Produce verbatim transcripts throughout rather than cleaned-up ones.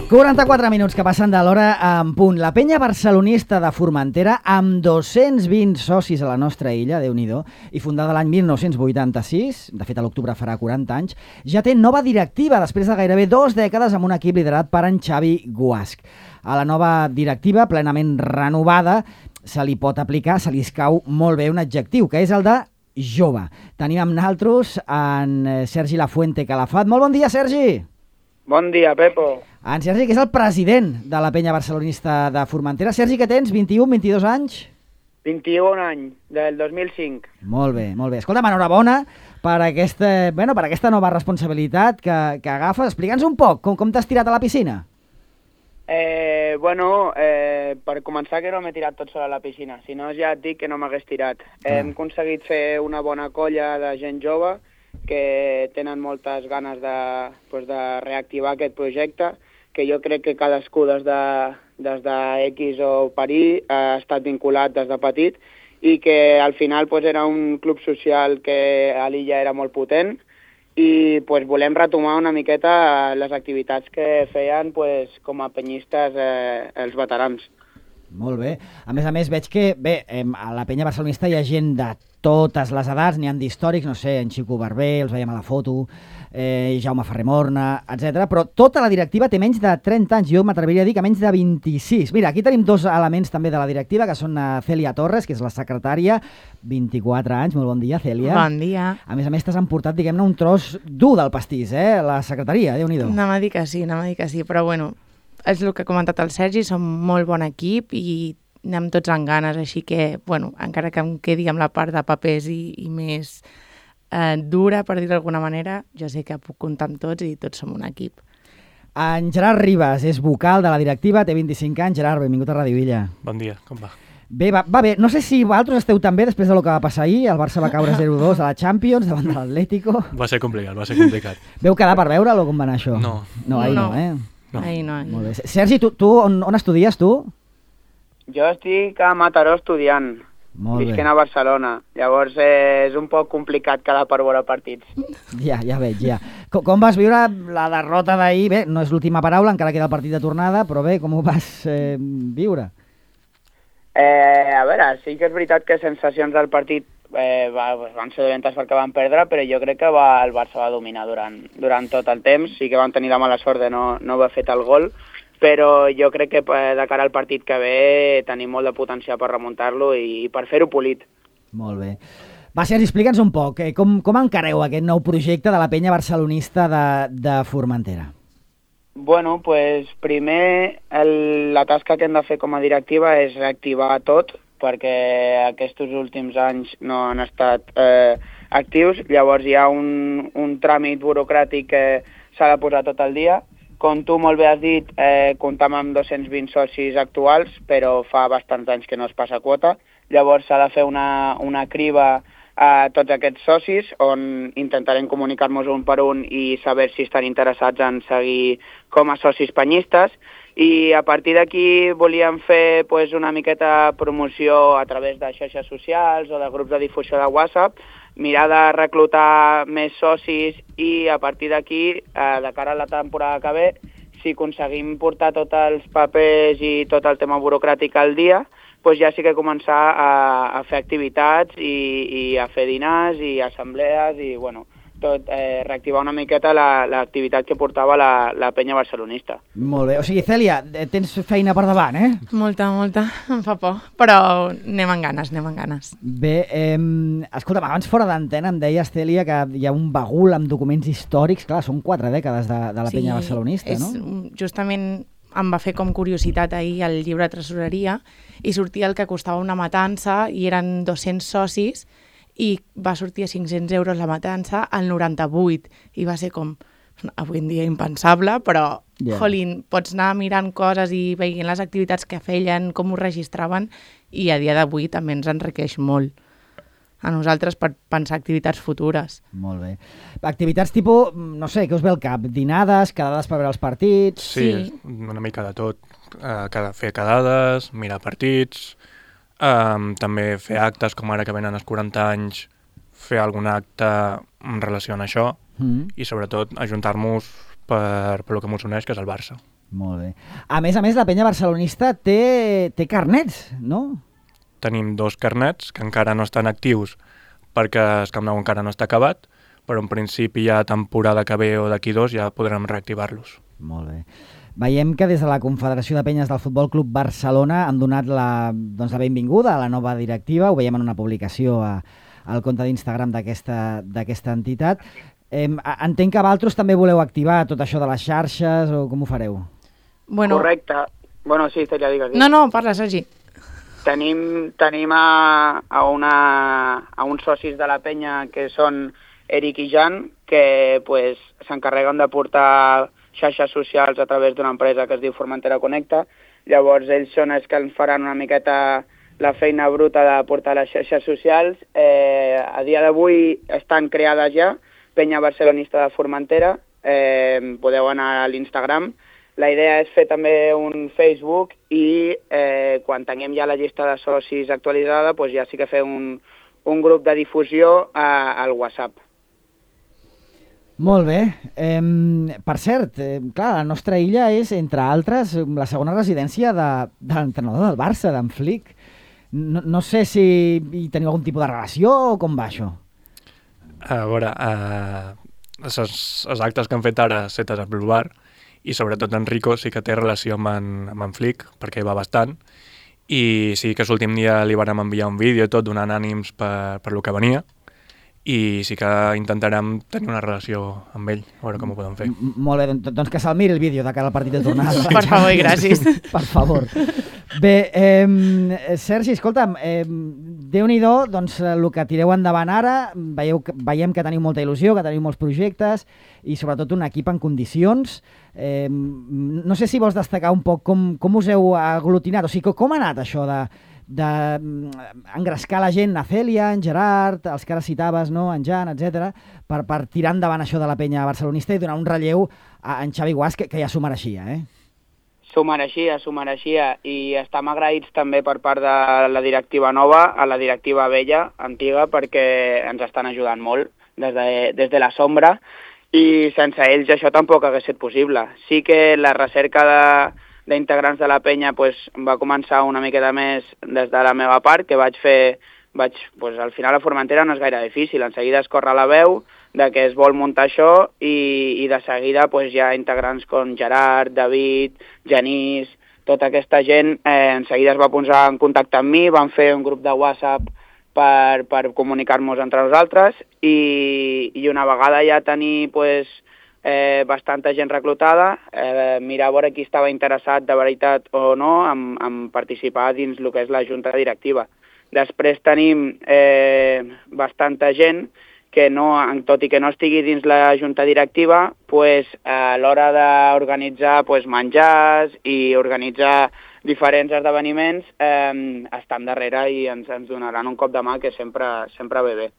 quaranta-quatre minuts que passen de l'hora en punt. La penya barcelonista de Formentera, amb dos-cents vint socis a la nostra illa, Déu-n'hi-do, i fundada l'any mil nou-cents vuitanta-sis, de fet a l'octubre farà quaranta anys, ja té nova directiva després de gairebé dues dècades amb un equip liderat per en Xavi Guasch. A la nova directiva, plenament renovada, se li pot aplicar, se li escau molt bé un adjectiu, que és el de jove. Tenim amb nosaltres en Sergi Lafuente Calafat. Molt bon dia, Sergi! Bon dia, Pepo. En Sergi, que és el president de la penya barcelonista de Formentera. Sergi, que tens? vint-i-un, vint-i-dos anys? vint-i-un anys, del dos mil cinc. Molt bé, molt bé. Escolta'm, enhorabona per aquesta, bueno, per aquesta nova responsabilitat que, que agafes. Explica'ns un poc, com, com t'has tirat a la piscina? Eh, bueno, eh, per començar que no m'he tirat tot sol a la piscina, si no ja et dic que no m'hagués tirat. Ah. Hem aconseguit fer una bona colla de gent jove que tenen moltes ganes de, pues, de reactivar aquest projecte, que jo crec que cadascú des de, des de X o Parí ha estat vinculat des de petit i que al final pues, era un club social que a l'illa era molt potent i pues, volem retomar una miqueta les activitats que feien pues, com a penyistes eh, els veterans. Molt bé. A més a més, veig que bé, a la penya barcelonista hi ha gent de totes les edats, n'hi ha d'històrics, no sé, en Xico Barber, els veiem a la foto, eh, Jaume Ferrer Morna, etcètera. Però tota la directiva té menys de trenta anys, jo m'atreviria a dir que menys de vint-i-sis. Mira, aquí tenim dos elements també de la directiva, que són Cèlia Torres, que és la secretària, vint-i-quatre anys, molt bon dia, Cèlia. Bon dia. A més a més, t'has emportat, diguem-ne, un tros dur del pastís, eh? La secretaria, Déu-n'hi-do. Anem a dir que sí, anem a dir que sí, però bueno, és el que ha comentat el Sergi, som molt bon equip i anem tots amb ganes, així que, bueno, encara que em quedi amb la part de papers i, i més eh, dura, per dir d'alguna manera, jo sé que puc comptar amb tots i tots som un equip. En Gerard Ribas és vocal de la directiva, té vint-i-cinc anys. Gerard, benvingut a Ràdio Illa. Bon dia, com va? Bé, va, va bé. No sé si vosaltres esteu també després del que va passar ahir. El Barça va caure zero dos a la Champions davant de l'Atlético. Va ser complicat, va ser complicat. Veu quedar per veure-lo o com va anar això? No. No, ahir no, no eh? No. Ahir no, ahir. Molt bé. Sergi, tu, tu on, on estudies, tu? Jo estic a Mataró estudiant, visquent a Barcelona. Llavors eh, és un poc complicat quedar per veure partits. Ja, ja veig, ja. Com, com vas viure la derrota d'ahir? Bé, no és l'última paraula, encara queda el partit de tornada, però bé, com ho vas eh, viure? Eh, a veure, sí que és veritat que sensacions del partit eh, va, van ser dolentes perquè van perdre, però jo crec que va, el Barça va dominar durant, durant tot el temps. Sí que van tenir la mala sort de no, no haver fet el gol, però jo crec que de cara al partit que ve tenim molt de potencial per remuntar-lo i per fer-ho polit. Molt bé. Va, Sergi, explica'ns un poc, eh, com, com encareu aquest nou projecte de la penya barcelonista de, de Formentera? Bueno, pues primer el, la tasca que hem de fer com a directiva és reactivar tot, perquè aquests últims anys no han estat eh, actius, llavors hi ha un, un tràmit burocràtic que s'ha de posar tot el dia. Com tu molt bé has dit, eh, comptam amb dos-cents vint socis actuals, però fa bastants anys que no es passa quota. Llavors s'ha de fer una, una criba a tots aquests socis, on intentarem comunicar-nos un per un i saber si estan interessats en seguir com a socis penyistes. I a partir d'aquí volíem fer pues, una miqueta promoció a través de xarxes socials o de grups de difusió de WhatsApp, mirar de reclutar més socis i a partir d'aquí, eh, de cara a la temporada que ve, si aconseguim portar tots els papers i tot el tema burocràtic al dia, doncs ja sí que començar a, a fer activitats i, i a fer dinars i assemblees i, bueno, tot, eh, reactivar una miqueta l'activitat la, que portava la, la penya barcelonista. Molt bé. O sigui, Cèlia, tens feina per davant, eh? Molta, molta. Em fa por. Però anem amb ganes, anem amb ganes. Bé, eh, escolta'm, abans fora d'antena em deies, Cèlia, que hi ha un bagul amb documents històrics. Clar, són quatre dècades de, de la sí, penya barcelonista, és, no? Justament em va fer com curiositat ahir el llibre de tresoreria i sortia el que costava una matança i eren dos-cents socis i va sortir a cinc-cents euros la matança al noranta-vuit i va ser com, avui en dia impensable, però, yeah. jolín, pots anar mirant coses i veient les activitats que feien, com ho registraven i a dia d'avui també ens enriqueix molt a nosaltres per pensar activitats futures. Molt bé. Activitats tipus, no sé, què us ve al cap? Dinades, quedades per veure els partits? Sí, sí. Una mica de tot. Uh, cada, fer quedades, mirar partits, um, també fer actes, com ara que venen els quaranta anys, fer algun acte en relació amb això mm. i sobretot ajuntar-nos per, per el que ens uneix, que és el Barça. Molt bé. A més a més, la penya barcelonista té, té carnets, no? Tenim dos carnets que encara no estan actius perquè el Camp Nou encara no està acabat, però en principi ja temporada que ve o d'aquí dos ja podrem reactivar-los. Molt bé. Veiem que des de la Confederació de Penyes del Futbol Club Barcelona han donat la, doncs, la benvinguda a la nova directiva, ho veiem en una publicació a, al compte d'Instagram d'aquesta entitat. Eh, entenc que vosaltres també voleu activar tot això de les xarxes o com ho fareu? Bueno... Correcte. Bueno, sí, ja digues. No, no, parla, Sergi. Tenim, tenim a, a, una, a uns socis de la penya que són Eric i Jan, que pues, s'encarreguen de portar xarxes socials a través d'una empresa que es diu Formentera Connecta. Llavors ells són els que ens faran una miqueta la feina bruta de portar les xarxes socials. Eh, a dia d'avui estan creades ja, Penya Barcelonista de Formentera, eh, podeu anar a l'Instagram. La idea és fer també un Facebook i eh, quan tinguem ja la llista de socis actualitzada, doncs ja sí que fer un, un grup de difusió a, al WhatsApp. Molt bé. Eh, per cert, eh, clar, la nostra illa és, entre altres, la segona residència de, de l'entrenador del Barça, d'en Flick. No, no sé si hi teniu algun tipus de relació o com va això. A veure, eh, els, els actes que han fet ara setes a Blue Bar i sobretot Enrico sí que té relació amb en, amb en Flick perquè hi va bastant i sí que l'últim dia li vàrem enviar un vídeo tot donant ànims per, per lo que venia. I sí que intentarem tenir una relació amb ell, a veure com ho podem fer. M Molt bé, doncs, doncs que se'l miri el vídeo de cara al partit de tornada. Per favor i gràcies. Per favor. Bé, eh, Sergi, escolta'm, eh, Déu-n'hi-do, doncs el que tireu endavant ara, veieu, veiem que teniu molta il·lusió, que teniu molts projectes i sobretot un equip en condicions. Eh, no sé si vols destacar un poc com, com us heu aglutinat, o sigui, com ha anat això de d'engrescar la gent, a Cèlia, en Gerard, els que ara citaves, no? En Jan, etcètera, per, per tirar endavant això de la penya barcelonista i donar un relleu a en Xavi Guas, que, que ja s'ho mereixia, eh? S'ho mereixia, s'ho mereixia, i estem agraïts també per part de la directiva nova a la directiva vella, antiga, perquè ens estan ajudant molt des de, des de la sombra, i sense ells això tampoc hagués estat possible. Sí que la recerca de d'integrants de la penya pues, va començar una miqueta més des de la meva part, que vaig fer, vaig, pues, al final a Formentera no és gaire difícil, en seguida es corre la veu de que es vol muntar això i, i de seguida pues, hi ha integrants com Gerard, David, Genís, tota aquesta gent eh, en seguida es va posar en contacte amb mi, van fer un grup de WhatsApp per, per comunicar-nos entre nosaltres i, i una vegada ja tenir pues, Eh, bastanta gent reclutada, eh, mirar a veure qui estava interessat de veritat o no en, en participar dins el que és la junta directiva. Després tenim eh, bastanta gent que no, tot i que no estigui dins la junta directiva, pues, a l'hora d'organitzar pues, menjars i organitzar diferents esdeveniments eh, estan darrere i ens, ens donaran un cop de mà que sempre, sempre ve bé.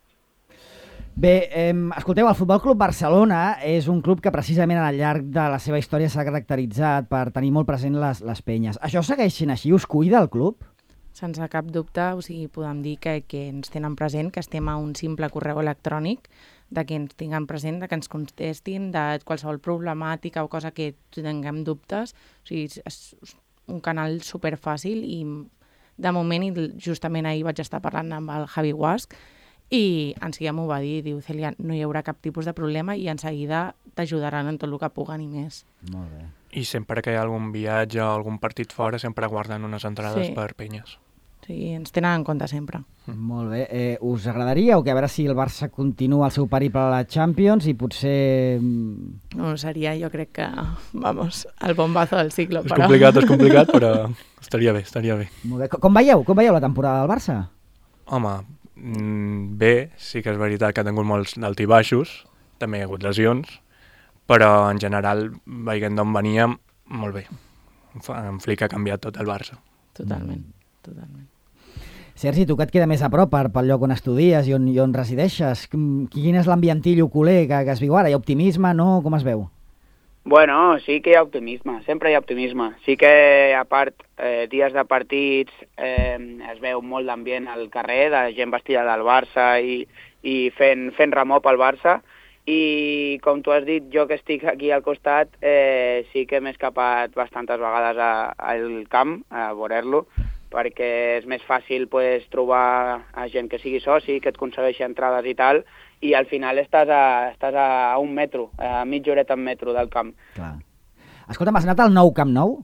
Bé, eh, escolteu, el Futbol Club Barcelona és un club que precisament al llarg de la seva història s'ha caracteritzat per tenir molt present les, les penyes. Això segueix sent així? Us cuida el club? Sense cap dubte, o sigui, podem dir que, que ens tenen present, que estem a un simple correu electrònic, de que ens tinguem present, de que ens contestin, de qualsevol problemàtica o cosa que tinguem dubtes. O sigui, és un canal superfàcil i de moment, i justament ahir vaig estar parlant amb el Javi Guasc, i enseguida m'ho va dir, diu, Cèlia, no hi haurà cap tipus de problema i en seguida t'ajudaran en tot el que puguen i més. Molt bé. I sempre que hi ha algun viatge o algun partit fora, sempre guarden unes entrades Sí. per penyes. Sí, ens tenen en compte sempre. Molt bé. Eh, us agradaria o que a veure si el Barça continua el seu periple a la Champions i potser... mm, No, seria, jo crec que, vamos, el bombazo del ciclo. És complicat, és complicat, però estaria bé, estaria bé. Molt bé. Com veieu? Com veieu la temporada del Barça? Home, mm, bé, sí que és veritat que ha tingut molts d'altibaixos, també hi ha hagut lesions, però en general, veient d'on veníem, molt bé. En Flick ha canviat tot el Barça. Totalment, totalment. Sergi, tu que et queda més a prop per, pel lloc on estudies i on, i on resideixes, quin quin és l'ambientillo culer que, que es viu ara? Hi ha optimisme, no? Com es veu? Bueno, sí que hi ha optimisme, sempre hi ha optimisme. Sí que, a part, eh, dies de partits eh, es veu molt d'ambient al carrer, de gent vestida del Barça i, i fent, fent remor pel Barça, i com tu has dit, jo que estic aquí al costat, eh, sí que m'he escapat bastantes vegades a- al camp a veure-lo, perquè és més fàcil pues, trobar a gent que sigui soci, que et concedeixi entrades i tal, i al final estàs a, estàs a un metro, a mitja horeta en metro del camp. Clar. Escolta'm, has anat al nou Camp Nou?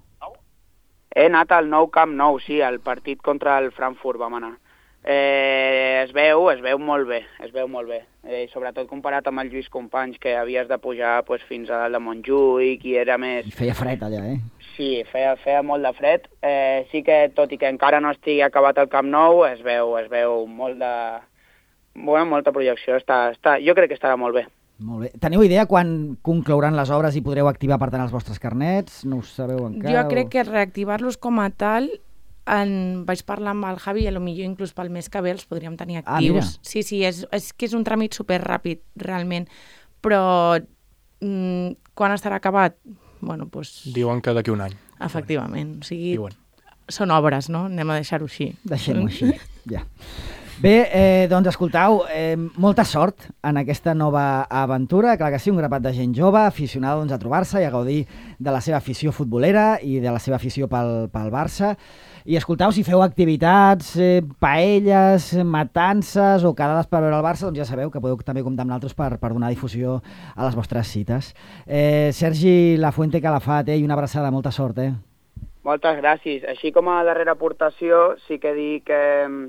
He anat al nou Camp Nou, sí, al partit contra el Frankfurt vam anar. Eh, es veu, es veu molt bé, es veu molt bé. Eh, sobretot comparat amb el Lluís Companys, que havies de pujar pues, fins a dalt de Montjuïc i era més... I feia fred allà, eh? Sí, feia, feia molt de fred. Eh, sí que, tot i que encara no estigui acabat el Camp Nou, es veu, es veu molt de... Bueno, molta projecció. Està, està, jo crec que estarà molt bé. Molt bé. Teniu idea quan conclouran les obres i podreu activar, per tant, els vostres carnets? No ho sabeu encara? Jo crec que reactivar-los com a tal, en... vaig parlar amb el Javi i potser inclús pel mes que ve els podríem tenir Ah, actius. mira. Sí, sí, és, és que és un tràmit superràpid, realment. Però mm, quan estarà acabat? Bueno, doncs... Diuen que d'aquí un any. Efectivament. O sigui, Diuen. són obres, no? Anem a deixar-ho així. Deixem-ho així, ja. Bé, eh, doncs escoltau, eh, molta sort en aquesta nova aventura, clar que sí, un grapat de gent jove, aficionada doncs, a trobar-se i a gaudir de la seva afició futbolera i de la seva afició pel, pel Barça. I escoltau, si feu activitats, eh, paelles, matances o quedades per veure el Barça, doncs ja sabeu que podeu també comptar amb nosaltres per, per donar difusió a les vostres cites. Eh, Sergi Lafuente Calafat, eh, i una abraçada, molta sort, eh? Moltes gràcies. Així com a darrera aportació, sí que dic que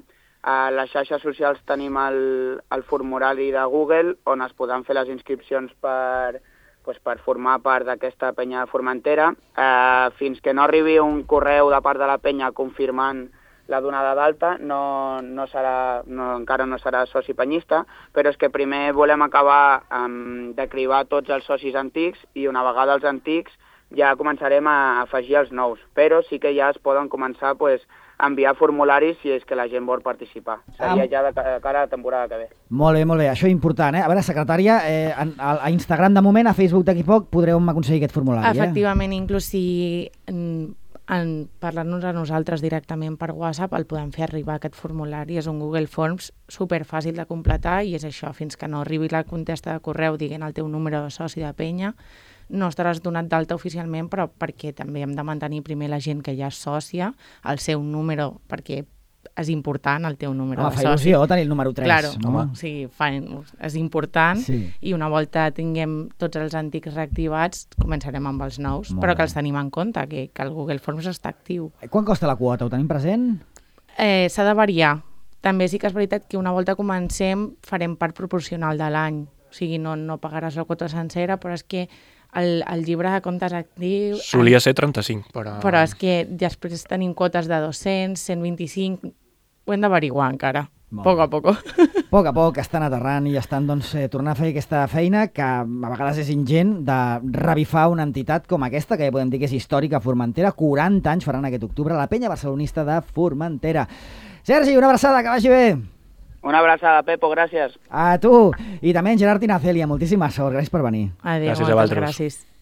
a les xarxes socials tenim el, el formulari de Google on es poden fer les inscripcions per, pues, per formar part d'aquesta penya de Formentera. Eh, fins que no arribi un correu de part de la penya confirmant la donada d'alta, no, no serà, no, encara no serà soci penyista, però és que primer volem acabar um, de cribar tots els socis antics i una vegada els antics ja començarem a afegir els nous, però sí que ja es poden començar pues, a enviar formularis si és que la gent vol participar. Seria Ah. ja de ca- cara a la temporada que ve. Molt bé, molt bé, això és important, eh? A veure, secretària, eh, a, a Instagram de moment, a Facebook d'aquí poc, podreu aconseguir aquest formulari, eh? Efectivament, inclús si en, en parlar-nos a nosaltres directament per WhatsApp el podem fer arribar aquest formulari. És un Google Forms superfàcil de completar i és això, fins que no arribi la contesta de correu dient el teu número de soci de penya, no estaràs donat d'alta oficialment, però perquè també hem de mantenir primer la gent que ja és sòcia, el seu número, perquè és important el teu número Home, de fa soci. il·lusió tenir el número tres. Claro, home. o sigui, fa, és important Sí. i una volta tinguem tots els antics reactivats començarem amb els nous, Molt però bé. que els tenim en compte, que, que el Google Forms està actiu. Quan costa la quota? Ho tenim present? Eh, S'ha de variar. També sí que és veritat que una volta comencem farem part proporcional de l'any, o sigui, no, no pagaràs la quota sencera, però és que el, el llibre de comptes actiu... Solia ser trenta-cinc, però... Però és que després tenim quotes de dos-cents, cent vint-i-cinc... Ho hem d'averiguar encara, Molt poc a bé. poc. A poc a poc estan aterrant i estan doncs, eh, tornant a fer aquesta feina que a vegades és ingent de revifar una entitat com aquesta, que ja podem dir que és històrica a Formentera. quaranta anys faran aquest octubre la penya barcelonista de Formentera. Sergi, una abraçada, que vagi bé. Una abraçada, Pepo, gràcies. A tu. I també en Gerard Tinacelia, moltíssima sort. Gràcies per venir. Adéu, Gràcies a moltes vosaltres. gràcies.